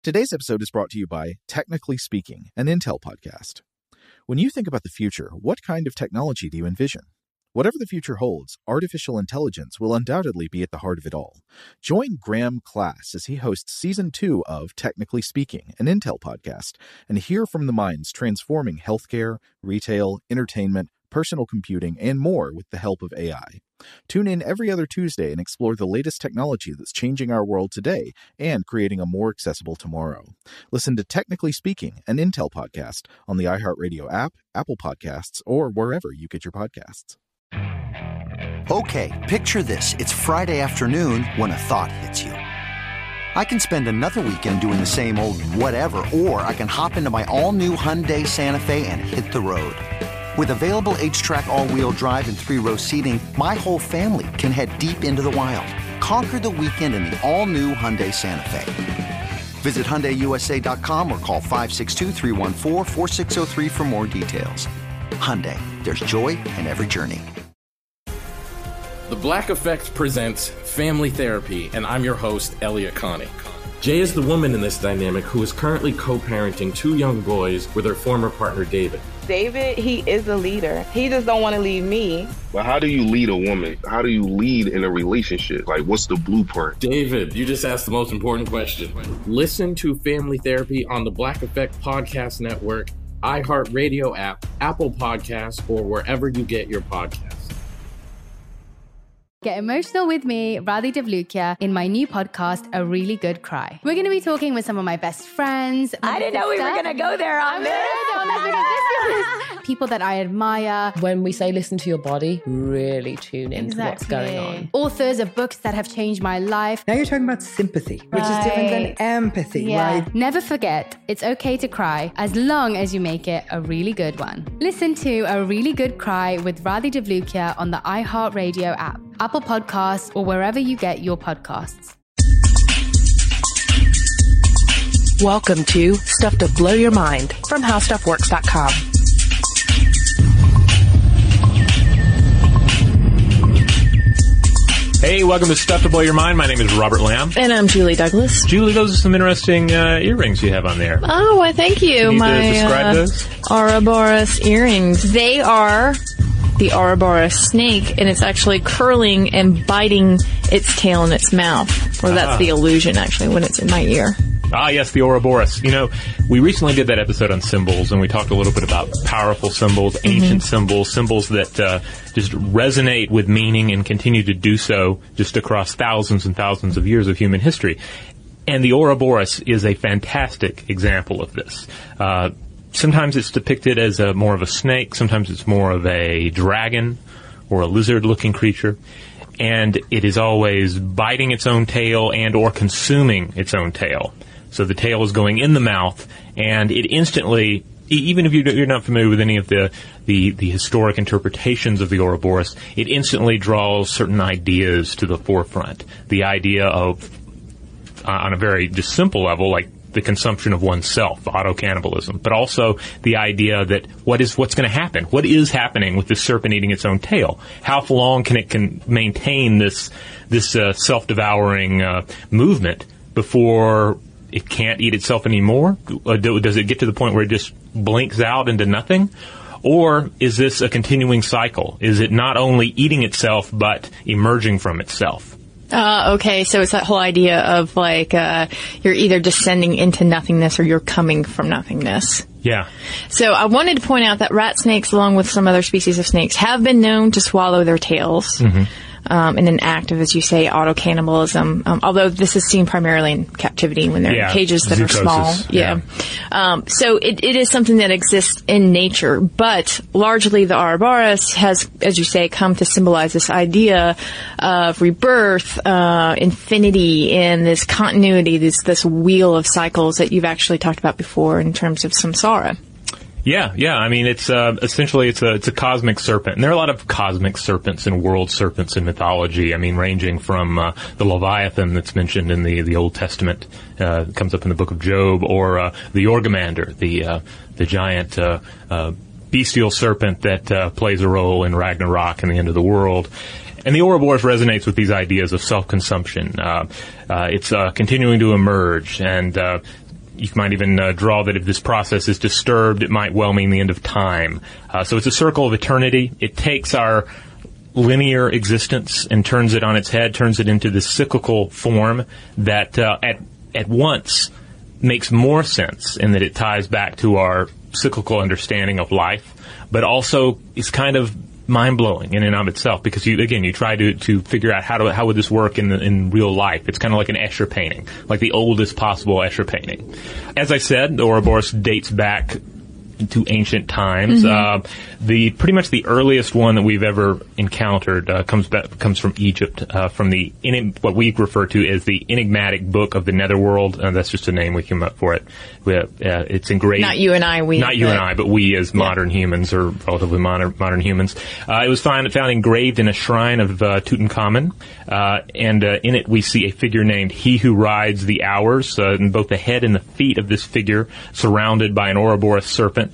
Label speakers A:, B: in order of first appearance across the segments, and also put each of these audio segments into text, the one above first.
A: Today's episode is brought to you by Technically Speaking, an Intel podcast. When you think about the future, what kind of technology do you envision? Whatever the future holds, artificial intelligence will undoubtedly be at the heart of it all. Join Graham Class as he hosts Season 2 of Technically Speaking, an Intel podcast, and hear from the minds transforming healthcare, retail, entertainment, personal computing, and more with the help of AI. Tune in every other Tuesday and explore the latest technology that's changing our world today and creating a more accessible tomorrow. Listen to Technically Speaking, an Intel podcast on the iHeartRadio app, Apple Podcasts, or wherever you get your podcasts.
B: Okay, picture this. It's Friday afternoon when a thought hits you. I can spend another weekend doing the same old whatever, or I can hop into my all-new Hyundai Santa Fe and hit the road. With available H-Track all-wheel drive and 3-row seating, my whole family can head deep into the wild. Conquer the weekend in the all-new Hyundai Santa Fe. Visit HyundaiUSA.com or call 562-314-4603 for more details. Hyundai, there's joy in every journey.
C: The Black Effect presents Family Therapy, and I'm your host, Elliot Connie. Jay is the woman in this dynamic who is currently co-parenting 2 young boys with her former partner, David.
D: David, he is a leader. He just don't want to leave me.
E: But how do you lead a woman? How do you lead in a relationship? Like, what's the blueprint?
C: David, you just asked the most important question. Listen to Family Therapy on the Black Effect Podcast Network, iHeartRadio app, Apple Podcasts, or wherever you get your podcasts.
F: Get emotional with me, Radhi Devlukia, in my new podcast, A Really Good Cry. We're going to be talking with some of my best friends.
G: I didn't know we were going to go there on this.
F: People that I admire.
H: When we say listen to your body, really tune into what's going on.
F: Authors of books that have changed my life.
I: Now you're talking about sympathy, which is different than empathy, right?
F: Never forget, it's okay to cry as long as you make it a really good one. Listen to A Really Good Cry with Radhi Devlukia on the iHeartRadio app, Apple Podcasts, or wherever you get your podcasts.
J: Welcome to Stuff to Blow Your Mind from HowStuffWorks.com.
K: Hey, welcome to Stuff to Blow Your Mind. My name is Robert Lamb.
J: And I'm Julie Douglas.
K: Julie, those are some interesting earrings you have on there.
J: Oh, well, thank you.
K: Can you describe those?
J: Ouroboros earrings. They are the Ouroboros snake, and it's actually curling and biting its tail in its mouth. Or that's the illusion, actually, when it's in my ear.
K: Ah, yes, the Ouroboros. You know, we recently did that episode on symbols, and we talked a little bit about powerful symbols, ancient symbols, symbols that just resonate with meaning and continue to do so just across thousands and thousands of years of human history. And the Ouroboros is a fantastic example of this. Sometimes it's depicted as more of a snake, sometimes it's more of a dragon or a lizard-looking creature. And it is always biting its own tail and or consuming its own tail. So the tail is going in the mouth, and it instantly, even if you're not familiar with any of the historic interpretations of the Ouroboros, it instantly draws certain ideas to the forefront. The idea of, on a very just simple level, like the consumption of oneself, auto-cannibalism, but also the idea that what's going to happen? What is happening with this serpent eating its own tail? How long can it maintain this self-devouring movement before it can't eat itself anymore? Does it get to the point where it just blinks out into nothing? Or is this a continuing cycle? Is it not only eating itself, but emerging from itself?
J: Okay, so it's that whole idea of like you're either descending into nothingness or you're coming from nothingness.
K: Yeah.
J: So I wanted to point out that rat snakes, along with some other species of snakes, have been known to swallow their tails. In an act of, as you say, auto-cannibalism, although this is seen primarily in captivity when they're in cages that are small. So it is something that exists in nature, but largely the Ouroboros has, as you say, come to symbolize this idea of rebirth, infinity, and this continuity, this wheel of cycles that you've actually talked about before in terms of samsara.
K: Yeah. I mean, it's essentially it's a cosmic serpent, and there are a lot of cosmic serpents and world serpents in mythology. I mean, ranging from the Leviathan that's mentioned in the Old Testament, comes up in the Book of Job, or the Jormungandr, the giant bestial serpent that plays a role in Ragnarok and the end of the world. And the Ouroboros resonates with these ideas of self-consumption. It's continuing to emerge, and You might even draw that if this process is disturbed, it might well mean the end of time. So it's a circle of eternity. It takes our linear existence and turns it on its head, turns it into this cyclical form that at once makes more sense in that it ties back to our cyclical understanding of life, but also is kind of mind-blowing in and of itself, because you try to figure out how would this work in real life. It's kind of like an Escher painting, like the oldest possible Escher painting. As I said, the Ouroboros dates back to ancient times. Pretty much the earliest one that we've ever encountered comes from Egypt, from what we refer to as the enigmatic book of the Netherworld. That's just a name we came up for it. It's engraved.
J: Not you and I.
K: But we as modern humans, or relatively modern humans. It was found engraved in a shrine of Tutankhamun, and in it we see a figure named He Who Rides the Hours, and both the head and the feet of this figure surrounded by an Ouroboros serpent.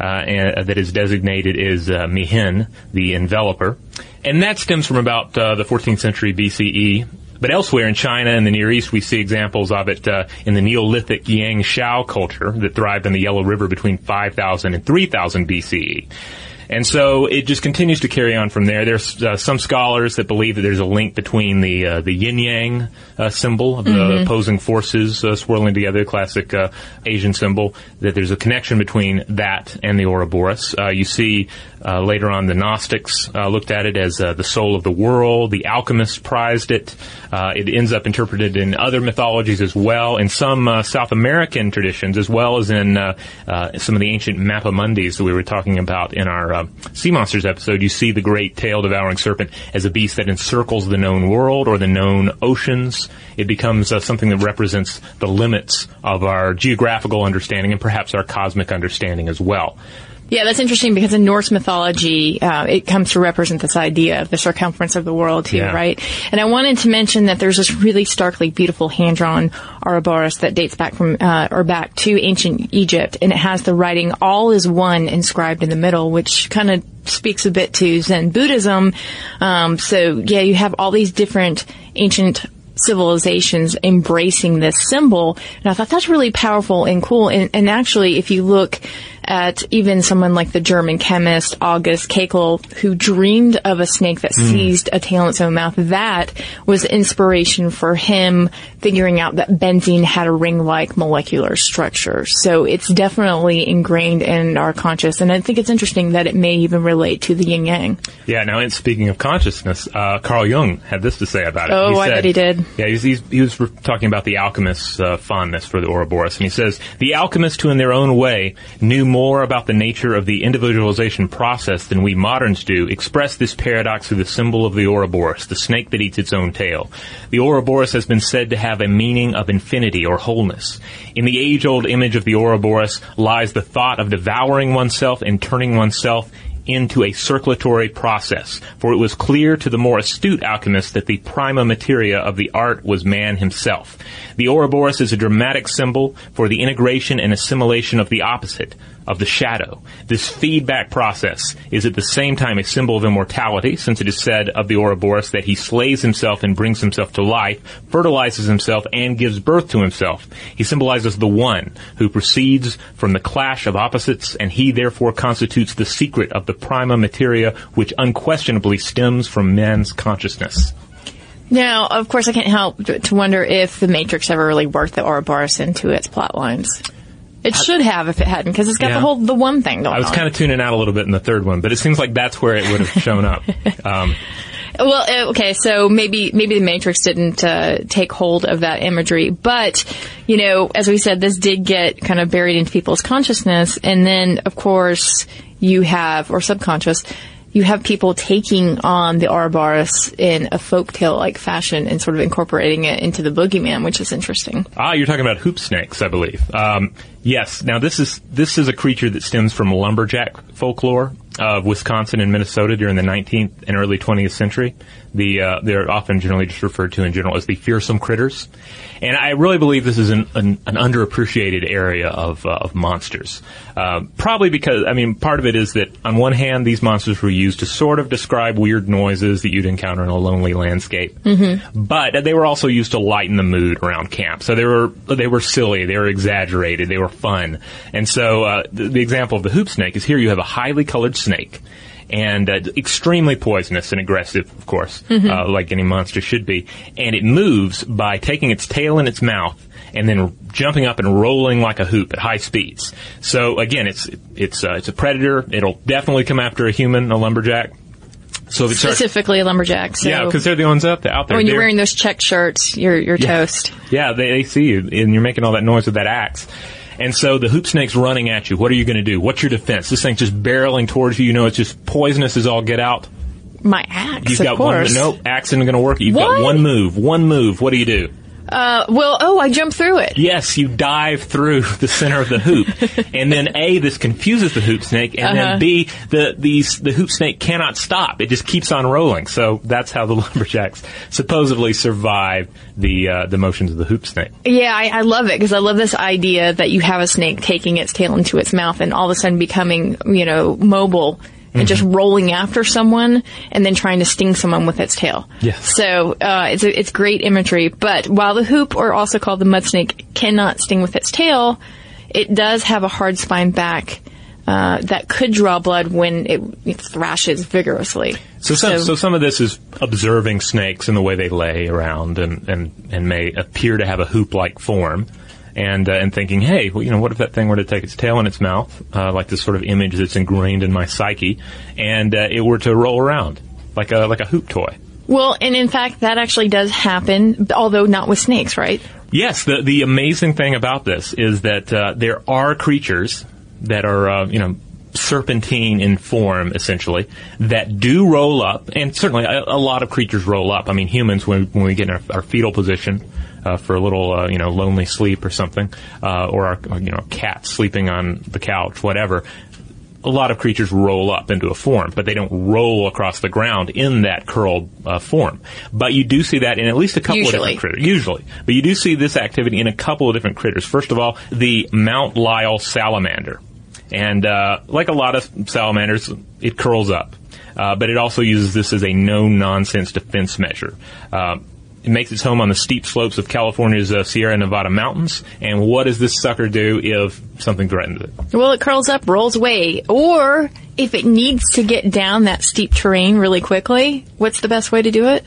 K: That is designated as Mihin, the enveloper. And that stems from about the 14th century BCE. But elsewhere in China and the Near East, we see examples of it in the Neolithic Yang Shao culture that thrived on the Yellow River between 5000 and 3000 BCE. And so it just continues to carry on from there. There's some scholars that believe that there's a link between the yin-yang symbol of the opposing forces swirling together, classic Asian symbol, that there's a connection between that and the Ouroboros. You see later on the Gnostics looked at it as the soul of the world. The alchemists prized it. It ends up interpreted in other mythologies as well, in some South American traditions, as well as in some of the ancient Mappamundis that we were talking about in our Sea Monsters episode. You see the great tail-devouring serpent as a beast that encircles the known world or the known oceans. It becomes something that represents the limits of our geographical understanding and perhaps our cosmic understanding as well.
J: Yeah, that's interesting because in Norse mythology, it comes to represent this idea of the circumference of the world too, right? And I wanted to mention that there's this really starkly beautiful hand-drawn Ouroboros that dates back back to ancient Egypt, and it has the writing "All is One" inscribed in the middle, which kind of speaks a bit to Zen Buddhism. You have all these different ancient civilizations embracing this symbol, and I thought that's really powerful and cool. And actually, if you look at even someone like the German chemist August Kakel, who dreamed of a snake that seized a tail in its own mouth, that was inspiration for him figuring out that benzene had a ring-like molecular structure. So it's definitely ingrained in our conscious, and I think it's interesting that it may even relate to the yin-yang.
K: Yeah, now, and speaking of consciousness, Carl Jung had this to say about it.
J: Oh, I bet he did.
K: Yeah, he was talking about the alchemist's fondness for the Ouroboros, and he says, "The alchemists who in their own way knew more about the nature of the individualization process than we moderns do express this paradox through the symbol of the Ouroboros, the snake that eats its own tail. The Ouroboros has been said to have a meaning of infinity or wholeness. In the age-old image of the Ouroboros lies the thought of devouring oneself and turning oneself into a circulatory process, for it was clear to the more astute alchemist that the prima materia of the art was man himself. The Ouroboros is a dramatic symbol for the integration and assimilation of the opposite, of the shadow. This feedback process is at the same time a symbol of immortality, since it is said of the Ouroboros that he slays himself and brings himself to life, fertilizes himself, and gives birth to himself. He symbolizes the one who proceeds from the clash of opposites, and he therefore constitutes the secret of the prima materia, which unquestionably stems from man's consciousness."
J: Now, of course, I can't help to wonder if The Matrix ever really worked the Ouroboros into its plot lines. It should have if it hadn't, because it's got the one thing going on.
K: I was kind of tuning out a little bit in the third one, but it seems like that's where it would have shown up.
J: Well, okay, so maybe The Matrix didn't take hold of that imagery, but, as we said, this did get kind of buried into people's consciousness, and then, of course, you have, or subconscious, you have people taking on the Ouroboros in a folktale-like fashion and sort of incorporating it into the boogeyman, which is interesting.
K: You're talking about hoop snakes, I believe. Yes. Now, this is a creature that stems from lumberjack folklore. of Wisconsin and Minnesota during the 19th and early 20th century. They're often generally just referred to in general as the fearsome critters. And I really believe this is an underappreciated area of monsters. Probably because, part of it is that on one hand, these monsters were used to sort of describe weird noises that you'd encounter in a lonely landscape. Mm-hmm. But they were also used to lighten the mood around camp. So they were silly, they were exaggerated, they were fun. And so the example of the hoop snake is here you have a highly colored snake. And extremely poisonous and aggressive, of course, like any monster should be. And it moves by taking its tail in its mouth and then jumping up and rolling like a hoop at high speeds. So again, it's a predator. It'll definitely come after a human, a lumberjack. So if it
J: specifically a lumberjack. So
K: yeah, because they're the ones out there.
J: When you're wearing those check shirts, you're toast.
K: Yeah, they see you, and you're making all that noise with that axe. And so the hoop snake's running at you. What are you going to do? What's your defense? This thing's just barreling towards you. You know it's just poisonous as all get out.
J: My axe,
K: You've got
J: of course.
K: Axe isn't going to work. You've got one move. What do you do?
J: I jump through it.
K: Yes, you dive through the center of the hoop. And then A, this confuses the hoop snake, and then B, the hoop snake cannot stop. It just keeps on rolling. So that's how the lumberjacks supposedly survive the motions of the hoop snake.
J: Yeah, I love it, because I love this idea that you have a snake taking its tail into its mouth and all of a sudden becoming, mobile. And just rolling after someone and then trying to sting someone with its tail.
K: Yes.
J: So it's great imagery. But while the hoop, or also called the mud snake, cannot sting with its tail, it does have a hard spine back that could draw blood when it thrashes vigorously.
K: So some of this is observing snakes and the way they lay around and may appear to have a hoop-like form. And thinking, hey, what if that thing were to take its tail in its mouth, like this sort of image that's ingrained in my psyche, and it were to roll around like a hoop toy.
J: Well, and in fact, that actually does happen, although not with snakes, right?
K: Yes. The amazing thing about this is that there are creatures that are, serpentine in form, essentially, that do roll up, and certainly a lot of creatures roll up. Humans, when we get in our fetal position, for a little, lonely sleep or something, or our, cat sleeping on the couch, whatever. A lot of creatures roll up into a form, but they don't roll across the ground in that curled form. But you do see that in at least a couple of different critters. Usually. But you do see this activity in a couple of different critters. First of all, the Mount Lyell salamander. And like a lot of salamanders, it curls up. But it also uses this as a no-nonsense defense measure. It makes its home on the steep slopes of California's Sierra Nevada mountains. And what does this sucker do if something threatens it?
J: Well, it curls up, rolls away. Or if it needs to get down that steep terrain really quickly, what's the best way to do it?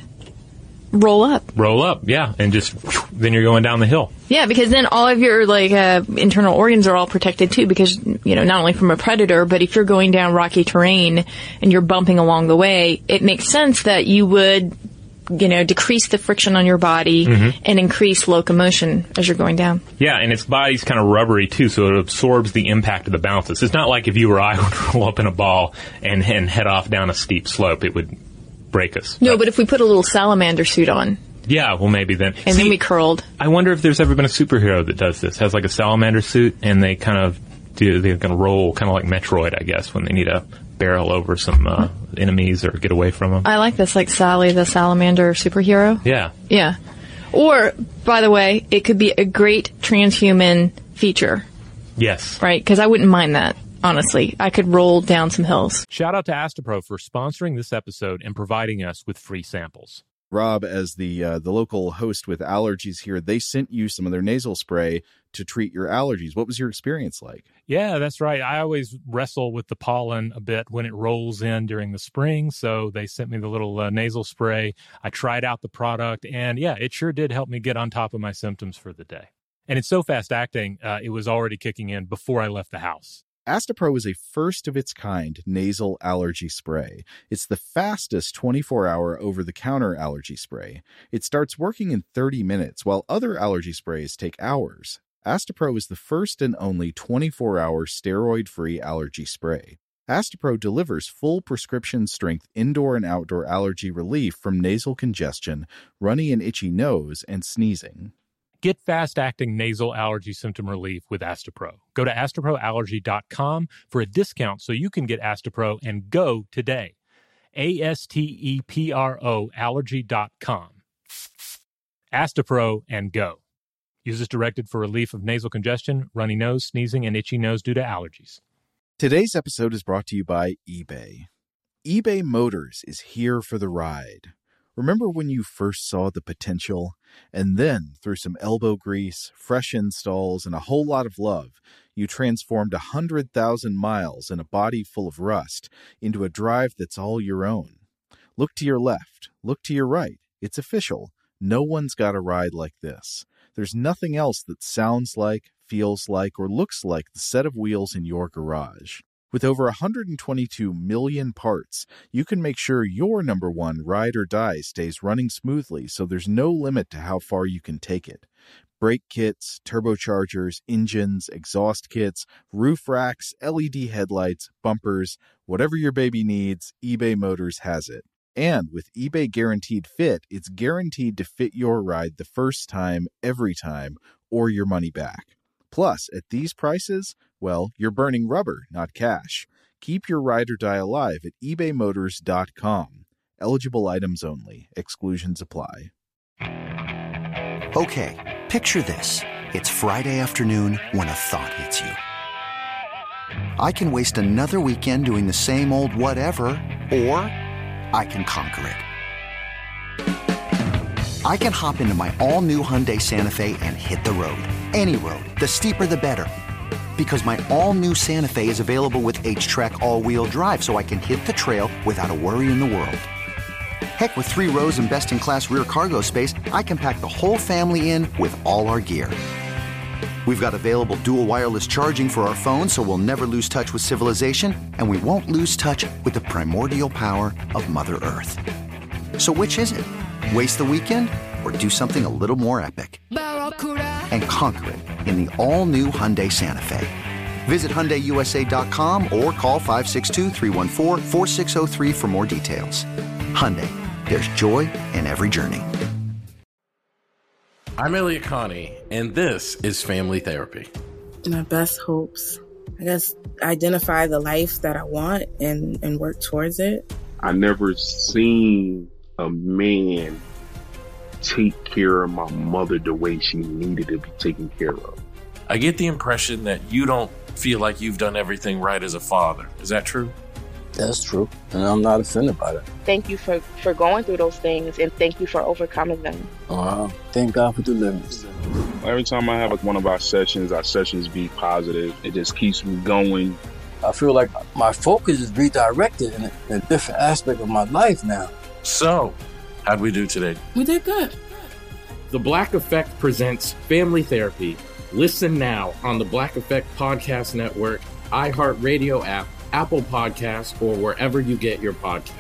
J: Roll up.
K: Roll up, yeah. And just, then you're going down the hill.
J: Yeah, because then all of your, internal organs are all protected too, because, not only from a predator, but if you're going down rocky terrain and you're bumping along the way, it makes sense that you would, decrease the friction on your body and increase locomotion as you're going down.
K: Yeah, and its body's kind of rubbery too, so it absorbs the impact of the bounces. It's not like if you or I would roll up in a ball and head off down a steep slope, it would break us.
J: No, but if we put a little salamander suit on.
K: Yeah, well, maybe then.
J: And then we curled.
K: I wonder if there's ever been a superhero that does this, has like a salamander suit, and they kind of they're going to roll kind of like Metroid, I guess, when they need to barrel over some enemies or get away from them.
J: I like this, like Sally the salamander superhero.
K: Yeah.
J: Yeah. Or, by the way, it could be a great transhuman feature.
K: Yes.
J: Right? Because I wouldn't mind that. Honestly, I could roll down some hills.
K: Shout out to Astapro for sponsoring this episode and providing us with free samples.
A: Rob, as the local host with allergies here, they sent you some of their nasal spray to treat your allergies. What was your experience like?
L: Yeah, that's right. I always wrestle with the pollen a bit when it rolls in during the spring, so they sent me the little nasal spray. I tried out the product, and yeah, it sure did help me get on top of my symptoms for the day. And it's so fast-acting, it was already kicking in before I left the house.
A: Astapro is a first-of-its-kind nasal allergy spray. It's the fastest 24-hour over-the-counter allergy spray. It starts working in 30 minutes, while other allergy sprays take hours. Astapro is the first and only 24-hour steroid-free allergy spray. Astapro delivers full prescription-strength indoor and outdoor allergy relief from nasal congestion, runny and itchy nose, and sneezing.
L: Get fast-acting nasal allergy symptom relief with Astepro. Go to asteproallergy.com for a discount so you can get Astepro and go today. ASTEPRO allergy.com. Astepro and go. Use as directed for relief of nasal congestion, runny nose, sneezing, and itchy nose due to allergies.
A: Today's episode is brought to you by eBay. eBay Motors is here for the ride. Remember when you first saw the potential? And then, through some elbow grease, fresh installs, and a whole lot of love, you transformed 100,000 miles and a body full of rust into a drive that's all your own. Look to your left. Look to your right. It's official. No one's got a ride like this. There's nothing else that sounds like, feels like, or looks like the set of wheels in your garage. With over 122 million parts, you can make sure your number one ride or die stays running smoothly so there's no limit to how far you can take it. Brake kits, turbochargers, engines, exhaust kits, roof racks, LED headlights, bumpers, whatever your baby needs, eBay Motors has it. And with eBay Guaranteed Fit, it's guaranteed to fit your ride the first time, every time, or your money back. Plus, at these prices, well, you're burning rubber, not cash. Keep your ride or die alive at ebaymotors.com. Eligible items only. Exclusions apply.
B: Okay, picture this. It's Friday afternoon when a thought hits you. I can waste another weekend doing the same old whatever, or I can conquer it. I can hop into my all-new Hyundai Santa Fe and hit the road. Any road. The steeper, the better. Because my all-new Santa Fe is available with H-Track all-wheel drive, so I can hit the trail without a worry in the world. Heck, with 3 rows and best-in-class rear cargo space, I can pack the whole family in with all our gear. We've got available dual wireless charging for our phones, so we'll never lose touch with civilization, and we won't lose touch with the primordial power of Mother Earth. So which is it? Waste the weekend or do something a little more epic? And conquer it in the all-new Hyundai Santa Fe. Visit HyundaiUSA.com or call 562-314-4603 for more details. Hyundai, there's joy in every journey.
C: I'm Elliot Connie, and this is Family Therapy.
M: My best hopes, I guess, identify the life that I want and work towards it.
E: I never seen a man take care of my mother the way she needed to be taken care of.
C: I get the impression that you don't feel like you've done everything right as a father. Is that true?
N: That's true, and I'm not offended by that.
D: Thank you for going through those things, and thank you for overcoming them.
N: Wow. Thank God for deliverance.
E: Every time I have one of our sessions be positive. It just keeps me going.
N: I feel like my focus is redirected in a different aspect of my life now.
C: So, how'd we do today?
M: We did good.
C: The Black Effect presents Family Therapy. Listen now on the Black Effect Podcast Network, iHeartRadio app, Apple Podcasts, or wherever you get your podcasts.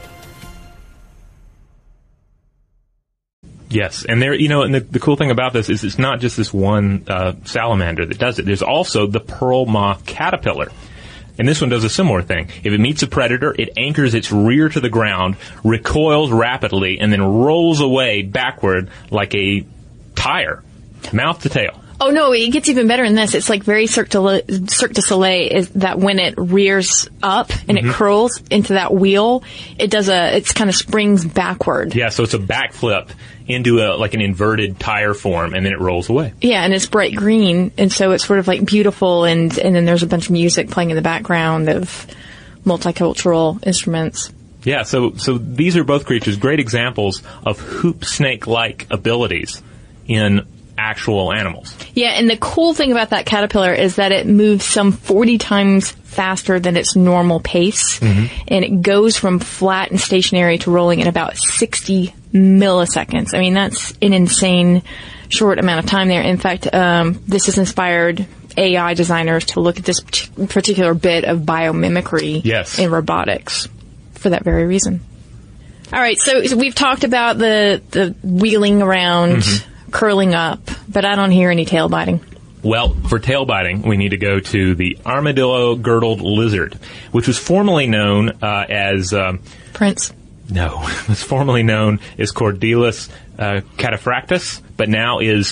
K: Yes, and there, and the cool thing about this is it's not just this one salamander that does it. There's also the pearl moth caterpillar. And this one does a similar thing. If it meets a predator, it anchors its rear to the ground, recoils rapidly, and then rolls away backward like a tire, mouth to tail.
J: Oh, no, it gets even better than this. It's like very Cirque du Soleil, is that when it rears up and it curls into that wheel, it's kind of springs backward.
K: Yeah, so it's a backflip into like an inverted tire form, and then it rolls away.
J: Yeah, and it's bright green, and so it's sort of like beautiful, and then there's a bunch of music playing in the background of multicultural instruments.
K: Yeah, so these are both creatures, great examples of hoop snake-like abilities in actual animals.
J: Yeah, and the cool thing about that caterpillar is that it moves some 40 times faster than its normal pace, and it goes from flat and stationary to rolling in about 60 milliseconds. I mean, that's an insane short amount of time there. In fact, this has inspired AI designers to look at this particular bit of biomimicry in robotics for that very reason. All right, so we've talked about the wheeling around, curling up, but I don't hear any tail biting.
K: Well, for tail biting, we need to go to the armadillo-girdled lizard, which was formerly known as...
J: Prince.
K: No, it was formerly known as Cordylus cataphractus, but now is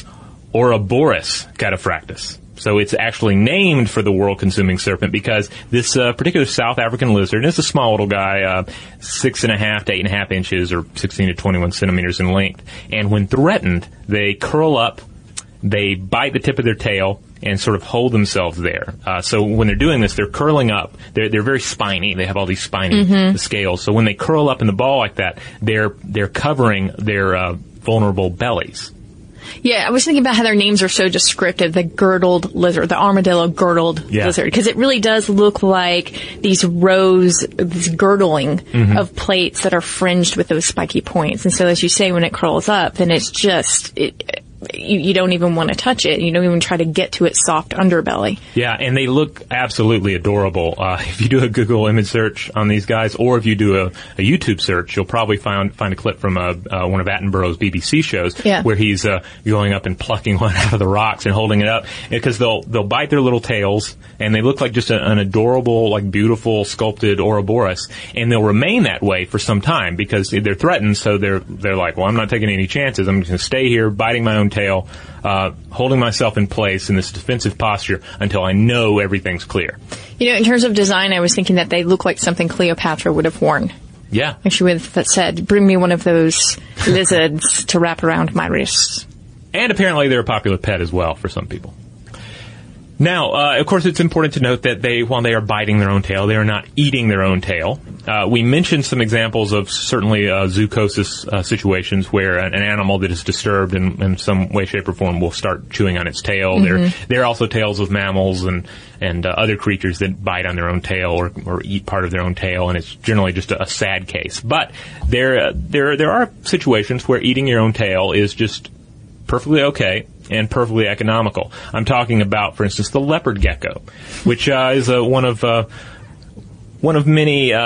K: Ouroboros cataphractus. So it's actually named for the world-consuming serpent because this particular South African lizard, and it's a small little guy, 6.5 to 8.5 inches or 16 to 21 centimeters in length. And when threatened, they curl up, they bite the tip of their tail, and sort of hold themselves there. So when they're doing this, they're curling up. They're very spiny. They have all these spiny scales. So when they curl up in the ball like that, they're covering their vulnerable bellies.
J: Yeah, I was thinking about how their names are so descriptive. The girdled lizard, the armadillo girdled lizard, because it really does look like these rows, this girdling of plates that are fringed with those spiky points. And so, as you say, when it curls up, then it's just, you don't even want to touch it. You don't even try to get to its soft underbelly.
K: Yeah, and they look absolutely adorable. If you do a Google image search on these guys, or if you do a YouTube search, you'll probably find a clip from one of Attenborough's BBC shows where he's going up and plucking one out of the rocks and holding it up, because they'll bite their little tails, and they look like just an adorable, like beautiful sculpted Ouroboros, and they'll remain that way for some time because they're threatened. So they're like, well, I'm not taking any chances. I'm just going to stay here, biting my own tail, holding myself in place in this defensive posture until I know everything's clear.
J: You know, in terms of design, I was thinking that they look like something Cleopatra would have worn.
K: Yeah.
J: Like she would have said, bring me one of those lizards to wrap around my wrists.
K: And apparently they're a popular pet as well for some people. Now, of course, it's important to note that while they are biting their own tail, they are not eating their own tail. We mentioned some examples of certainly zoochosis situations where an animal that is disturbed in some way, shape, or form will start chewing on its tail. There are also tales of mammals and other creatures that bite on their own tail or eat part of their own tail, and it's generally just a sad case. But there are situations where eating your own tail is just perfectly okay and perfectly economical. I'm talking about, for instance, the leopard gecko, which is one of many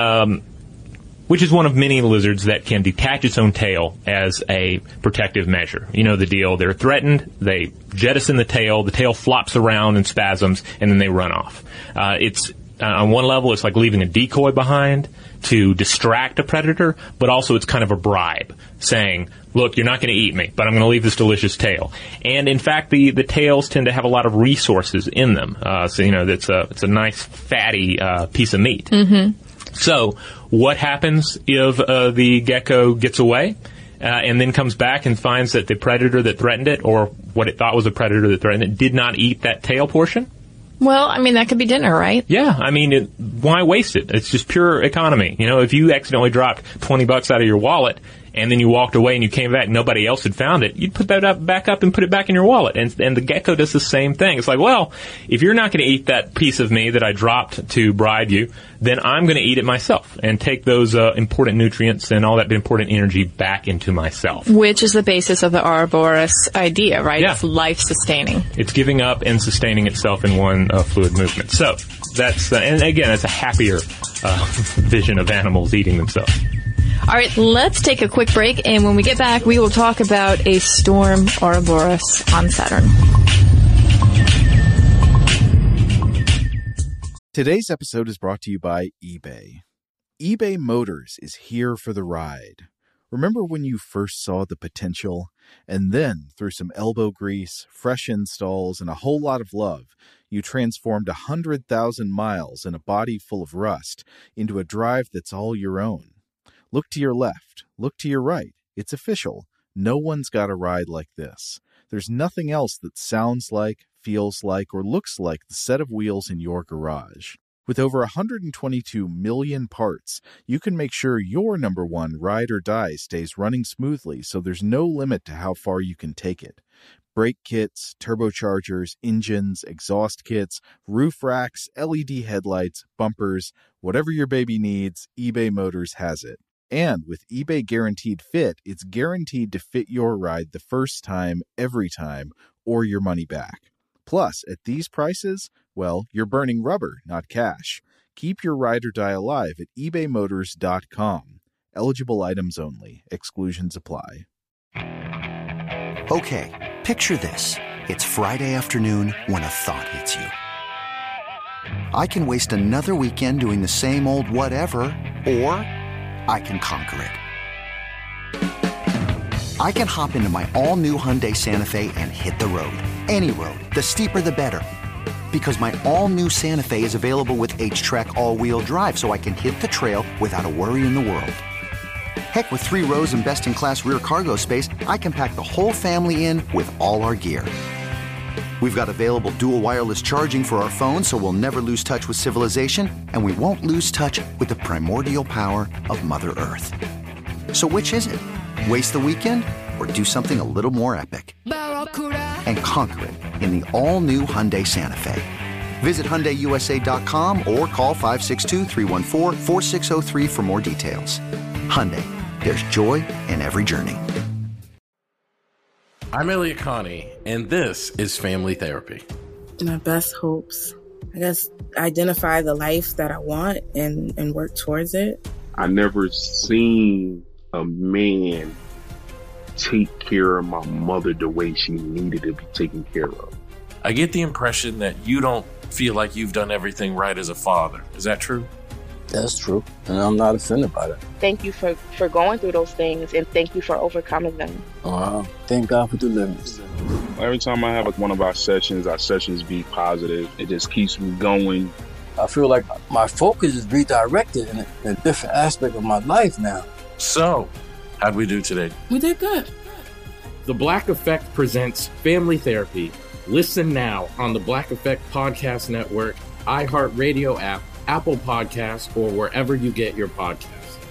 K: lizards that can detach its own tail as a protective measure. You know the deal. They're threatened, they jettison the tail flops around in spasms, and then they run off. It's on one level, it's like leaving a decoy behind to distract a predator, but also it's kind of a bribe, saying, look, you're not going to eat me, but I'm going to leave this delicious tail. And in fact, the tails tend to have a lot of resources in them. So, you know, it's a nice fatty piece of meat. So what happens if the gecko gets away and then comes back and finds that the predator that threatened it, or what it thought was a predator that threatened it, did not eat that tail portion?
J: Well, I mean, that could be dinner, right?
K: Yeah, I mean, why waste it? It's just pure economy. You know, if you accidentally dropped $20 out of your wallet and then you walked away and you came back and nobody else had found it, you'd put that back up and put it back in your wallet. And the gecko does the same thing. It's like, well, if you're not going to eat that piece of me that I dropped to bribe you, then I'm going to eat it myself and take those important nutrients and all that important energy back into myself.
J: Which is the basis of the Ouroboros idea, right?
K: Yeah.
J: It's life-sustaining.
K: It's giving up and sustaining itself in one fluid movement. So that's, and again, it's a happier vision of animals eating themselves.
J: All right, let's take a quick break, and when we get back, we will talk about a storm Ouroboros on Saturn.
A: Today's episode is brought to you by eBay. eBay Motors is here for the ride. Remember when you first saw the potential? And then, through some elbow grease, fresh installs, and a whole lot of love, you transformed 100,000 miles and a body full of rust into a drive that's all your own. Look to your left. Look to your right. It's official. No one's got a ride like this. There's nothing else that sounds like, feels like, or looks like the set of wheels in your garage. With over 122 million parts, you can make sure your number one ride or die stays running smoothly, so there's no limit to how far you can take it. Brake kits, turbochargers, engines, exhaust kits, roof racks, LED headlights, bumpers, whatever your baby needs, eBay Motors has it. And with eBay Guaranteed Fit, it's guaranteed to fit your ride the first time, every time, or your money back. Plus, at these prices, well, you're burning rubber, not cash. Keep your ride or die alive at ebaymotors.com. Eligible items only. Exclusions apply.
B: Okay, picture this. It's Friday afternoon when a thought hits you. I can waste another weekend doing the same old whatever, or I can conquer it. I can hop into my all-new Hyundai Santa Fe and hit the road. Any road. The steeper, the better. Because my all-new Santa Fe is available with H-Track all-wheel drive, so I can hit the trail without a worry in the world. Heck, with 3 rows and best-in-class rear cargo space, I can pack the whole family in with all our gear. We've got available dual wireless charging for our phones, so we'll never lose touch with civilization, and we won't lose touch with the primordial power of Mother Earth. So which is it? Waste the weekend or do something a little more epic? And conquer it in the all-new Hyundai Santa Fe. Visit HyundaiUSA.com or call 562-314-4603 for more details. Hyundai, there's joy in every journey.
C: I'm Elliot Connie, and this is Family Therapy.
M: My best hopes, I guess, identify the life that I want and work towards it.
E: I never seen a man take care of my mother the way she needed to be taken care of.
C: I get the impression that you don't feel like you've done everything right as a father. Is that true?
N: That's true, and I'm not offended by that.
D: Thank you for going through those things, and thank you for overcoming them.
N: Wow. Thank God for deliverance.
E: Every time I have one of our sessions be positive. It just keeps me going.
N: I feel like my focus is redirected in a different aspect of my life now.
C: So, how'd we do today?
M: We did good.
C: The Black Effect presents Family Therapy. Listen now on the Black Effect Podcast Network, iHeartRadio app, Apple Podcasts, or wherever you get your podcasts.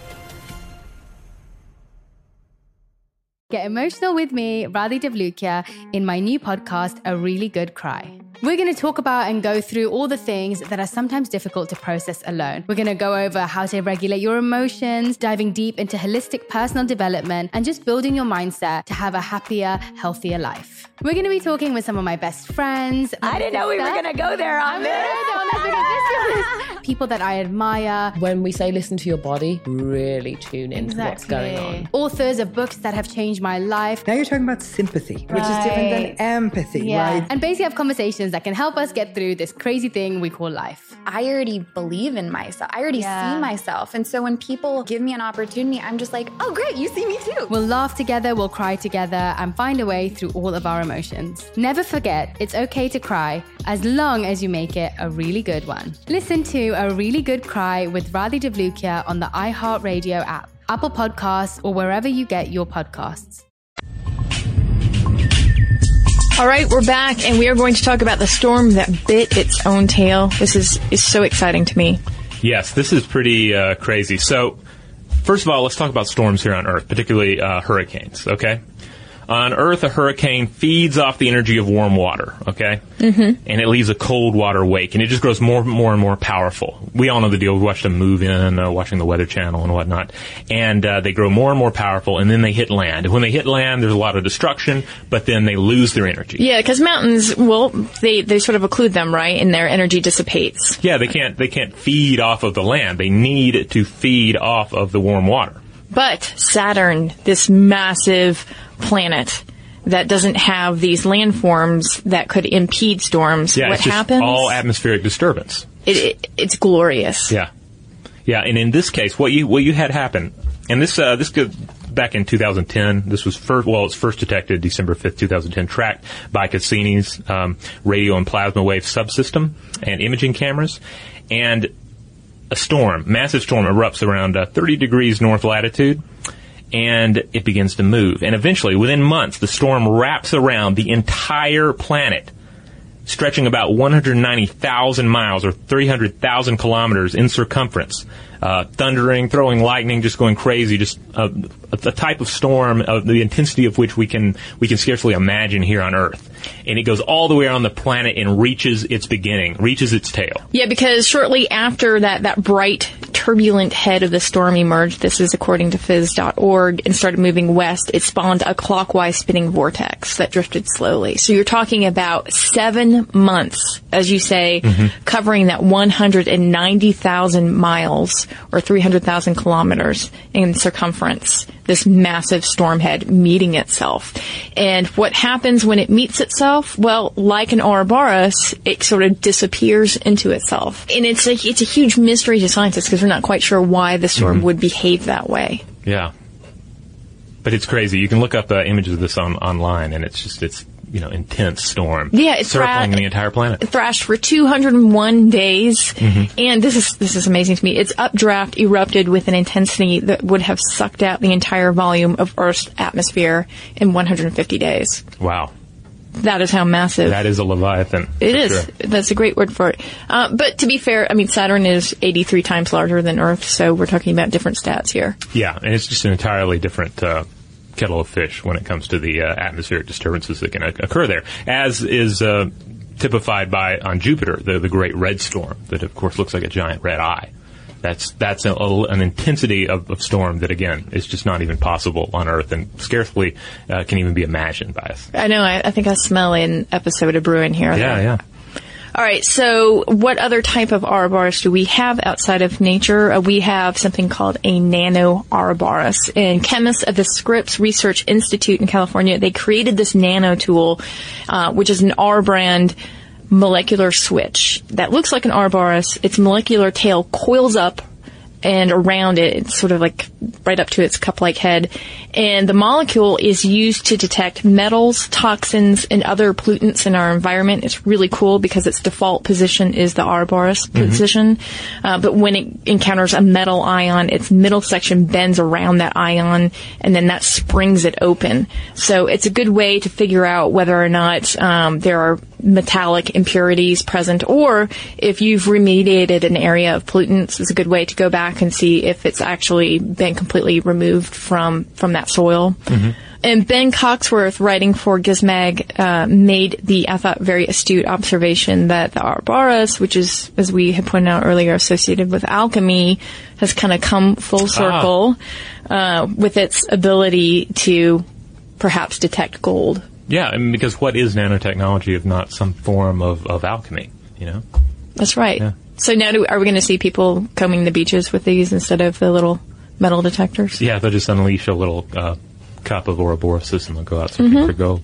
F: Get emotional with me, Radhi Devlukia, in my new podcast, A Really Good Cry. We're going to talk about and go through all the things that are sometimes difficult to process alone. We're going to go over how to regulate your emotions, diving deep into holistic personal development, and just building your mindset to have a happier, healthier life. We're going to be talking with some of my best friends.
G: I didn't know we were going to go there on this.
F: People that I admire.
H: When we say listen to your body, really tune into what's going on.
F: Authors of books that have changed my life.
I: Now you're talking about sympathy, which is different than empathy, right?
F: And basically have conversations that can help us get through this crazy thing we call life.
O: I already believe in myself. I already see myself. And so when people give me an opportunity, I'm just like, oh, great, you see me too.
F: We'll laugh together, we'll cry together, and find a way through all of our emotions. Never forget, it's okay to cry, as long as you make it a really good one. Listen to A Really Good Cry with Radhi Devlukia on the iHeartRadio app, Apple Podcasts, or wherever you get your podcasts.
J: All right, we're back, and we are going to talk about the storm that bit its own tail. This is so exciting to me.
K: Yes, this is pretty crazy. So, first of all, let's talk about storms here on Earth, particularly hurricanes, okay? On Earth, a hurricane feeds off the energy of warm water, okay? Mm-hmm. And it leaves a cold water wake, and it just grows more and more powerful. We all know the deal. We watched them move in, watching the Weather Channel and whatnot. And they grow more and more powerful, and then they hit land. And when they hit land, there's a lot of destruction, but then they lose their energy.
J: Yeah, because mountains, well, they sort of occlude them, right? And their energy dissipates.
K: Yeah, they can't feed off of the land. They need to feed off of the warm water.
J: But Saturn, this massive planet that doesn't have these landforms that could impede storms,
K: what
J: it's just
K: happens? All atmospheric disturbance.
J: It's glorious.
K: Yeah, and in this case, what you had happen, and this goes back in 2010. This was it's first detected December 5th, 2010, tracked by Cassini's radio and plasma wave subsystem and imaging cameras, and a massive storm erupts around 30 degrees north latitude, and it begins to move. And eventually, within months, the storm wraps around the entire planet, stretching about 190,000 miles or 300,000 kilometers in circumference. Thundering, throwing lightning, just going crazy, just a type of storm of the intensity of which we can scarcely imagine here on Earth. And it goes all the way around the planet and reaches its tail.
J: Yeah, because shortly after that bright, turbulent head of the storm emerged, this is according to phys.org, and started moving west, it spawned a clockwise spinning vortex that drifted slowly. So you're talking about 7 months, as you say, covering that 190,000 miles or 300,000 kilometers in circumference, this massive storm head meeting itself. And what happens when it meets itself? Well, like an Ouroboros, it sort of disappears into itself. And it's a huge mystery to scientists because we're not quite sure why the storm would behave that way.
K: Yeah. But it's crazy. You can look up images of this online, and it's intense storm.
J: Yeah, it's
K: circling the entire planet.
J: It thrashed for 201 days, and this is amazing to me. Its updraft erupted with an intensity that would have sucked out the entire volume of Earth's atmosphere in 150 days.
K: Wow.
J: That is how massive.
K: That is a Leviathan.
J: It is. Sure. That's a great word for it. But to be fair, I mean, Saturn is 83 times larger than Earth, so we're talking about different stats here.
K: Yeah, and it's just an entirely different kettle of fish when it comes to the atmospheric disturbances that can occur there, as is typified on Jupiter, the Great Red Storm, that of course looks like a giant red eye. That's an intensity of storm that, again, is just not even possible on Earth and scarcely can even be imagined by us.
J: I know. I think I smell an episode of brewing here.
K: Yeah.
J: All right, so what other type of Ouroboros do we have outside of nature? We have something called a nano Ouroboros. And chemists at the Scripps Research Institute in California, they created this nano tool, which is an R-brand molecular switch that looks like an Ouroboros. Its molecular tail coils up and around it, it's sort of like right up to its cup-like head. And the molecule is used to detect metals, toxins, and other pollutants in our environment. It's really cool because its default position is the Ouroboros position. But when it encounters a metal ion, its middle section bends around that ion, and then that springs it open. So it's a good way to figure out whether or not there are metallic impurities present, or if you've remediated an area of pollutants, it's a good way to go back and see if it's actually been completely removed from that soil. And Ben Coxworth, writing for Gizmag, made the, I thought, very astute observation that the Ouroboros, which is, as we had pointed out earlier, associated with alchemy, has kind of come full circle with its ability to perhaps detect gold.
K: Yeah, I mean, because what is nanotechnology if not some form of alchemy, you know?
J: That's right.
K: Yeah.
J: So now are we going to see people combing the beaches with these instead of the little metal detectors?
K: Yeah, they'll just unleash a little cup of Ouroboros and they'll go out searching for gold.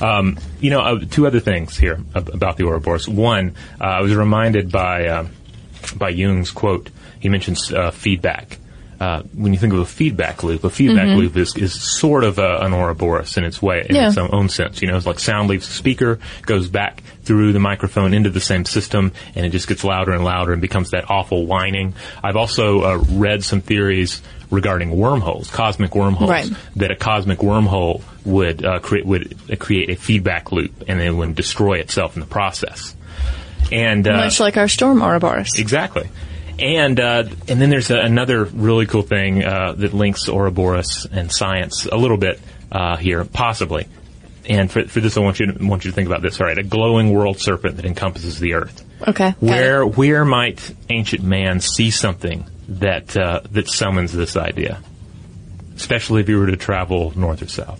K: Two other things here about the Ouroboros. One, I was reminded by Jung's quote. He mentions feedback. When you think of a feedback loop is sort of an Ouroboros in its way, in its own sense. You know, it's like sound leaves the speaker, goes back through the microphone into the same system, and it just gets louder and louder and becomes that awful whining. I've also read some theories regarding wormholes, cosmic wormholes, that a cosmic wormhole would create a feedback loop, and it would destroy itself in the process. And
J: much like our storm Ouroboros.
K: Exactly. And then there's another really cool thing that links Ouroboros and science a little bit here, possibly. And for this, I want you to think about this. All right, a glowing world serpent that encompasses the Earth.
J: Okay.
K: Where might ancient man see something that summons this idea, especially if you were to travel north or south?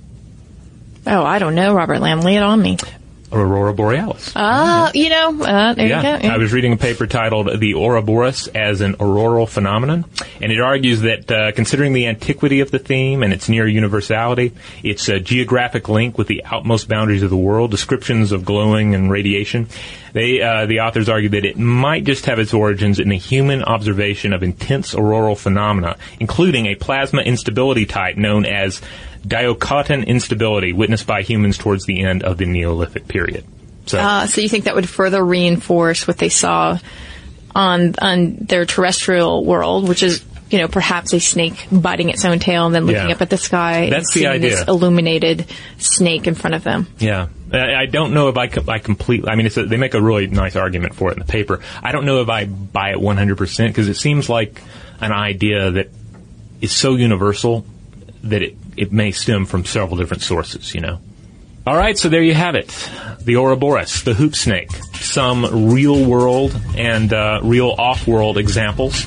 J: Oh, I don't know, Robert Lamb. Lay it on me.
K: Aurora Borealis.
J: There you go. Yeah.
K: I was reading a paper titled The Ouroboros as an Auroral Phenomenon, and it argues that considering the antiquity of the theme and its near universality, its geographic link with the outmost boundaries of the world, descriptions of glowing and radiation, the authors argue that it might just have its origins in the human observation of intense auroral phenomena, including a plasma instability type known as dichoton instability, witnessed by humans towards the end of the Neolithic period. So
J: you think that would further reinforce what they saw on their terrestrial world, which is, perhaps a snake biting its own tail and then looking up at the sky and seeing this illuminated snake in front of them.
K: Yeah. I don't know if I completely... I mean, they make a really nice argument for it in the paper. I don't know if I buy it 100% because it seems like an idea that is so universal that it may stem from several different sources, All right, so there you have it. The Ouroboros, the hoop snake. Some real-world and real off-world examples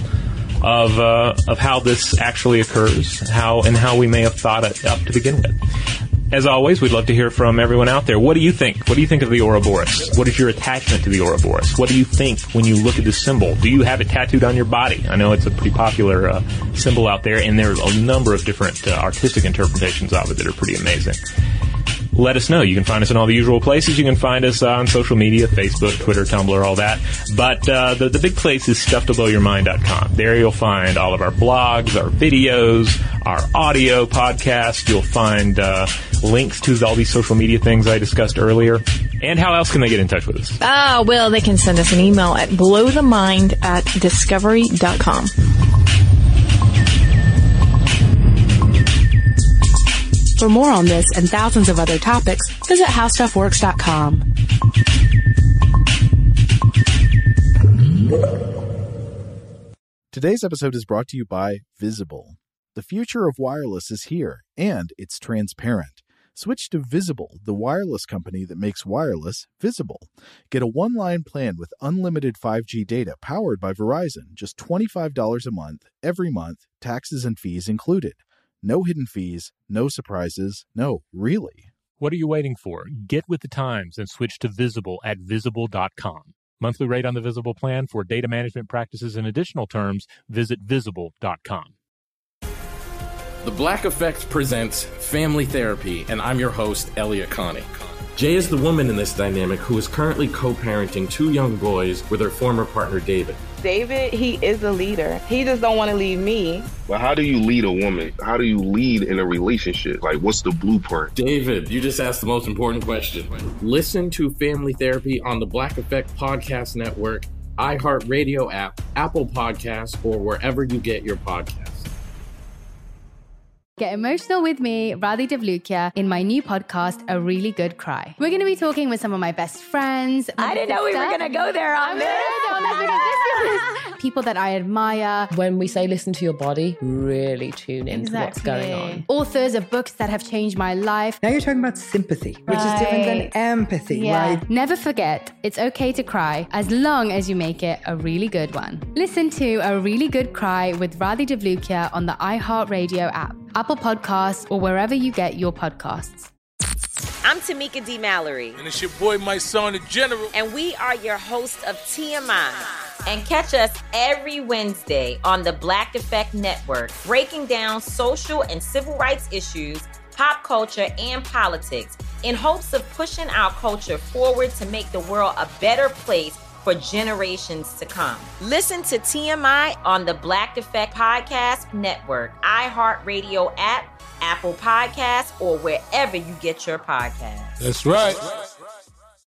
K: of how this actually occurs, how we may have thought it up to begin with. As always, we'd love to hear from everyone out there. What do you think? What do you think of the Ouroboros? What is your attachment to the Ouroboros? What do you think when you look at this symbol? Do you have it tattooed on your body? I know it's a pretty popular symbol out there, and there's a number of different artistic interpretations of it that are pretty amazing. let us know. You can find us in all the usual places. You can find us on social media, Facebook, Twitter, Tumblr, all that. But the big place is StuffToBlowYourMind.com. There you'll find all of our blogs, our videos, our audio podcast. You'll find links to all these social media things I discussed earlier. And how else can they get in touch with us?
J: Well, they can send us an email at blowthemind@discovery.com.
F: For more on this and thousands of other topics, visit howstuffworks.com.
A: Today's episode is brought to you by Visible. The future of wireless is here, and it's transparent. Switch to Visible, the wireless company that makes wireless visible. Get a one-line plan with unlimited 5G data powered by Verizon, just $25 a month, every month, taxes and fees included. No hidden fees, no surprises, no, really.
L: What are you waiting for? Get with the times and switch to Visible at Visible.com. Monthly rate on the Visible plan. For data management practices and additional terms, visit Visible.com.
C: The Black Effect presents Family Therapy, and I'm your host, Elliot Connie. Jay is the woman in this dynamic who is currently co-parenting 2 young boys with her former partner, David.
D: David, he is a leader. He just don't want to leave me.
E: But how do you lead a woman? How do you lead in a relationship? Like, what's the blueprint?
C: David, you just asked the most important question. Listen to Family Therapy on the Black Effect Podcast Network, iHeartRadio app, Apple Podcasts, or wherever you get your podcasts.
F: Get emotional with me, Radhi Devlukia, in my new podcast, A Really Good Cry. We're going to be talking with some of my best friends.
G: I didn't know we were going to go there on this.
F: People that I admire.
H: When we say listen to your body, really tune into what's going on.
F: Authors of books that have changed my life.
I: Now you're talking about sympathy, which is different than empathy, right?
F: Never forget, it's okay to cry as long as you make it a really good one. Listen to A Really Good Cry with Radhi Devlukia on the iHeartRadio app, Apple Podcasts, or wherever you get your podcasts.
P: I'm Tamika D. Mallory.
Q: And it's your boy, my son, the General.
P: And we are your hosts of TMI. And catch us every Wednesday on the Black Effect Network, breaking down social and civil rights issues, pop culture, and politics in hopes of pushing our culture forward to make the world a better place for generations to come. Listen to TMI on the Black Effect Podcast Network, iHeartRadio app, Apple Podcasts, or wherever you get your podcasts.
Q: That's right.